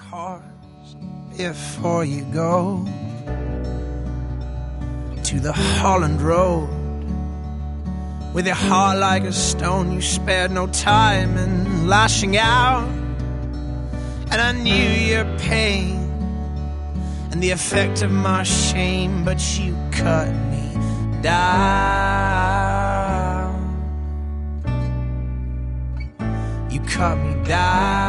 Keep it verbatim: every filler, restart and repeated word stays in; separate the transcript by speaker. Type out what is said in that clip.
Speaker 1: cars before you go to the Holland Road. With your heart like a stone, you spared no time in lashing out. And I knew your pain and the effect of my shame, but you cut me down. You cut me down.